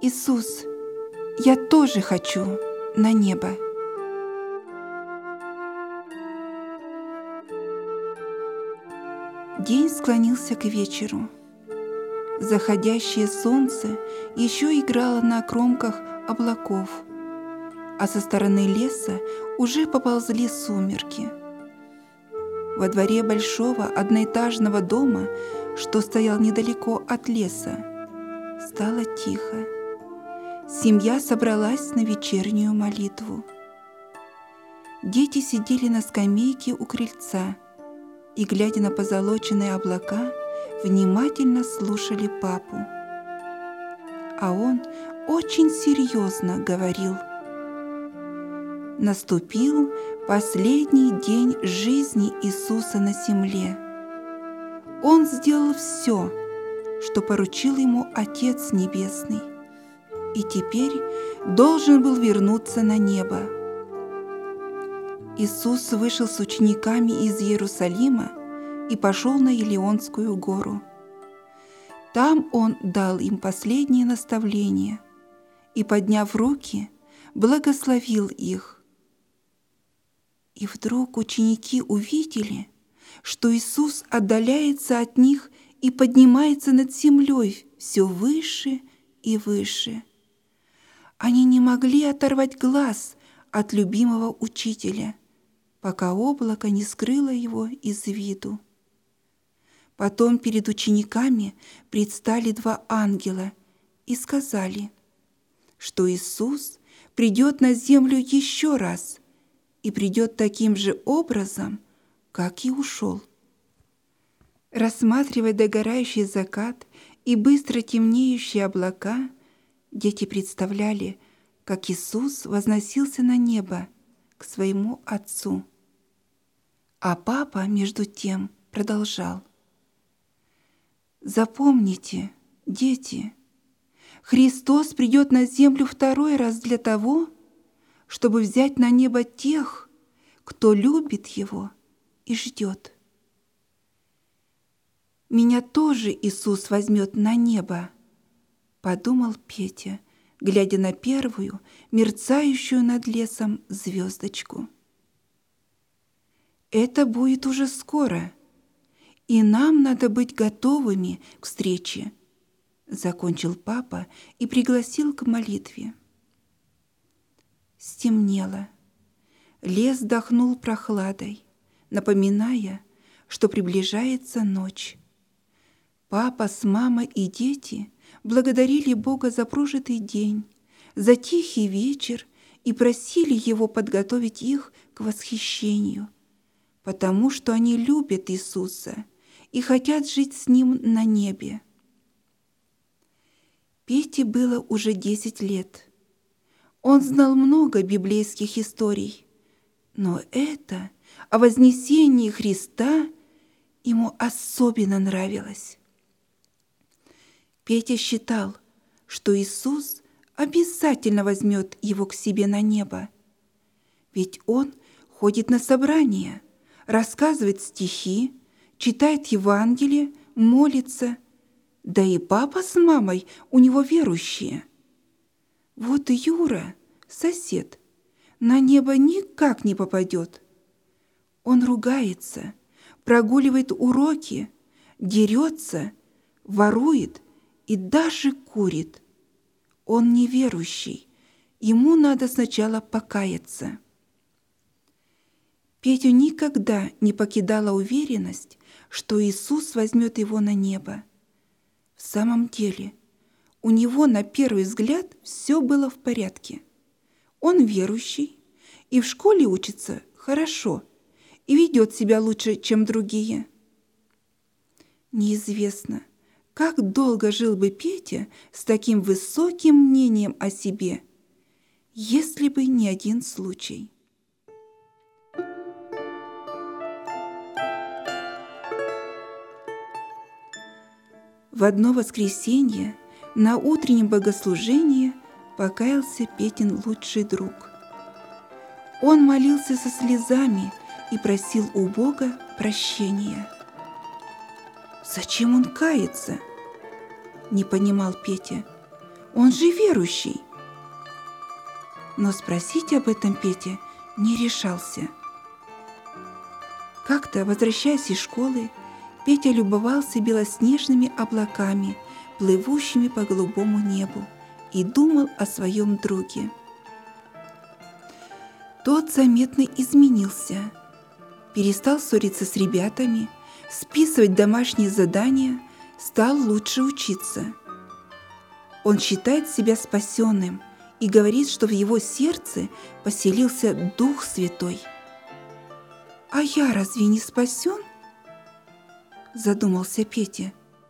Иисус, я тоже хочу на небо. День склонился к вечеру. Заходящее солнце еще играло на кромках облаков, а со стороны леса уже поползли сумерки. Во дворе большого одноэтажного дома, что стоял недалеко от леса, стало тихо. Семья собралась на вечернюю молитву. Дети сидели на скамейке у крыльца и, глядя на позолоченные облака, внимательно слушали папу. А он очень серьезно говорил: «Наступил последний день жизни Иисуса на земле. Он сделал все, что поручил ему Отец Небесный, и теперь должен был вернуться на небо. Иисус вышел с учениками из Иерусалима и пошел на Елеонскую гору. Там Он дал им последнее наставление и, подняв руки, благословил их. И вдруг ученики увидели, что Иисус отдаляется от них и поднимается над землей все выше и выше. Они не могли оторвать глаз от любимого учителя, пока облако не скрыло его из виду. Потом перед учениками предстали два ангела и сказали, что Иисус придет на землю еще раз и придет таким же образом, как и ушел. Рассматривая догорающий закат и быстро темнеющие облака, дети представляли, как Иисус возносился на небо к своему Отцу. А папа, между тем, продолжал: «Запомните, дети, Христос придет на землю второй раз для того, чтобы взять на небо тех, кто любит Его и ждет. Меня тоже Иисус возьмет на небо», — подумал Петя, глядя на первую, мерцающую над лесом звездочку. «Это будет уже скоро, и нам надо быть готовыми к встрече», — закончил папа и пригласил к молитве. Стемнело. Лес дохнул прохладой, напоминая, что приближается ночь. Папа с мамой и дети благодарили Бога за прожитый день, за тихий вечер и просили Его подготовить их к восхищению, потому что они любят Иисуса и хотят жить с Ним на небе. Пете было уже 10 лет. Он знал много библейских историй, но это о вознесении Христа ему особенно нравилось. Петя считал, что Иисус обязательно возьмет его к себе на небо, ведь он ходит на собрания, рассказывает стихи, читает Евангелие, молится, да и папа с мамой у него верующие. Вот Юра, сосед, на небо никак не попадет. Он ругается, прогуливает уроки, дерется, ворует и даже курит. Он неверующий, ему надо сначала покаяться. Петю никогда не покидала уверенность, что Иисус возьмет его на небо. В самом деле, у него на первый взгляд все было в порядке. Он верующий, и в школе учится хорошо, и ведет себя лучше, чем другие. Неизвестно, как долго жил бы Петя с таким высоким мнением о себе, если бы не один случай. В одно воскресенье на утреннем богослужении покаялся Петин лучший друг. Он молился со слезами и просил у Бога прощения. «Зачем он кается?» — не понимал Петя. Он же верующий. Но спросить об этом Петя не решался. Как-то, возвращаясь из школы, Петя любовался белоснежными облаками, плывущими по голубому небу, и думал о своем друге. Тот заметно изменился, перестал ссориться с ребятами, списывать домашние задания, стал лучше учиться. Он считает себя спасенным и говорит, что в его сердце поселился Дух Святой. «А я разве не спасен?» – задумался Петя.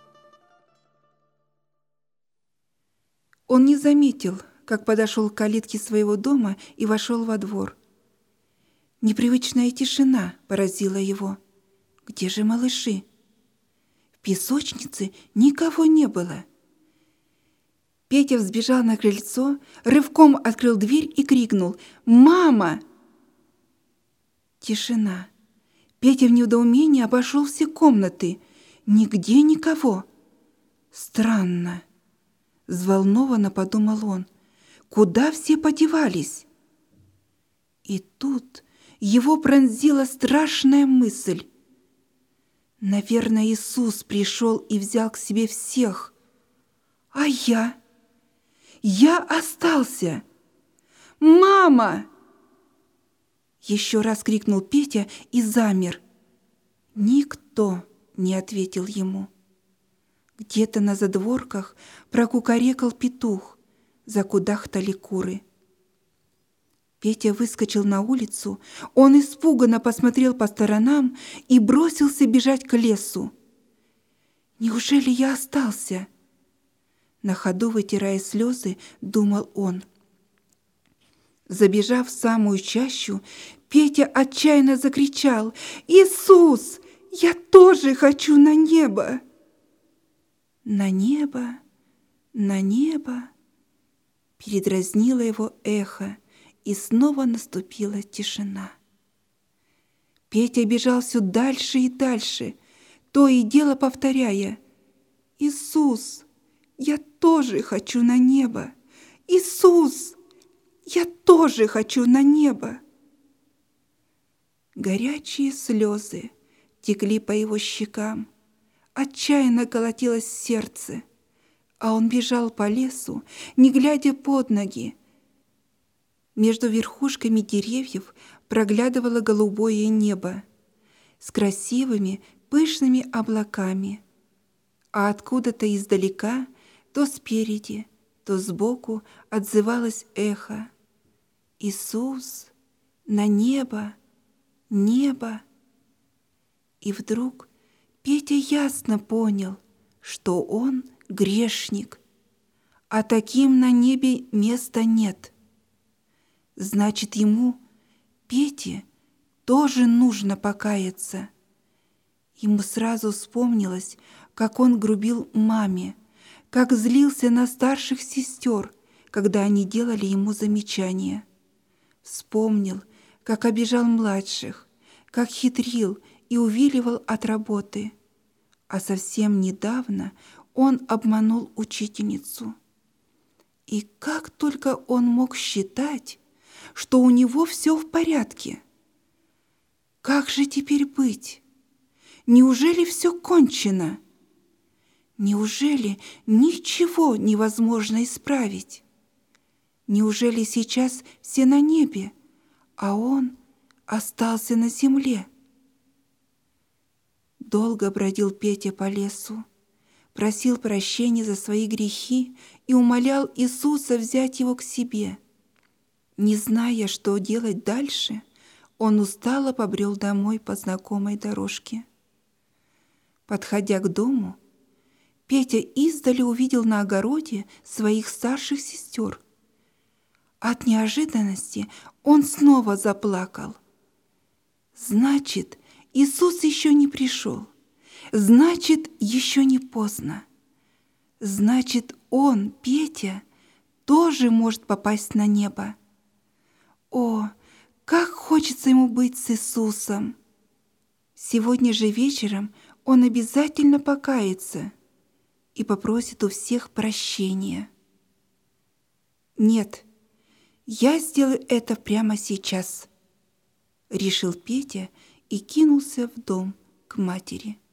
Он не заметил, как подошел к калитке своего дома и вошел во двор. Непривычная тишина поразила его. Где же малыши? В песочнице никого не было. Петя взбежал на крыльцо, рывком открыл дверь и крикнул: «Мама!» Тишина. Петя в недоумении обошел все комнаты. Нигде никого. Странно. Взволнованно подумал он. Куда все подевались? И тут его пронзила страшная мысль. Наверное, Иисус пришел и взял к себе всех. А я? Я остался. «Мама!» Еще раз крикнул Петя и замер. Никто не ответил ему. Где-то на задворках прокукарекал петух, закудахтали куры. Петя выскочил на улицу, он испуганно посмотрел по сторонам и бросился бежать к лесу. «Неужели я остался?» На ходу, вытирая слезы, думал он. Забежав в самую чащу, Петя отчаянно закричал: «Иисус, я тоже хочу на небо!» «На небо, на небо!» Передразнило его эхо, и снова наступила тишина. Петя бежал все дальше и дальше, то и дело повторяя: «Иисус, я тоже хочу на небо! Иисус, я тоже хочу на небо!» Горячие слезы текли по его щекам, отчаянно колотилось сердце, а он бежал по лесу, не глядя под ноги. Между верхушками деревьев проглядывало голубое небо с красивыми пышными облаками, а откуда-то издалека, то спереди, то сбоку отзывалось эхо: «Иисус, на небо, небо!» И вдруг Петя ясно понял, что он грешник, а таким на небе места нет. Значит, ему, Пете, тоже нужно покаяться. Ему сразу вспомнилось, как он грубил маме, как злился на старших сестер, когда они делали ему замечания. Вспомнил, как обижал младших, как хитрил и увиливал от работы. А совсем недавно он обманул учительницу. И как только он мог считать, что у него все в порядке? Как же теперь быть? Неужели все кончено? Неужели ничего невозможно исправить? Неужели сейчас все на небе, а он остался на земле? Долго бродил Петя по лесу, просил прощения за свои грехи и умолял Иисуса взять его к себе. Не зная, что делать дальше, он устало побрел домой по знакомой дорожке. Подходя к дому, Петя издали увидел на огороде своих старших сестер. От неожиданности он снова заплакал. Значит, Иисус еще не пришел. Значит, еще не поздно. Значит, он, Петя, тоже может попасть на небо. О, как хочется ему быть с Иисусом! Сегодня же вечером он обязательно покается и попросит у всех прощения. Нет, я сделаю это прямо сейчас, решил Петя и кинулся в дом к матери.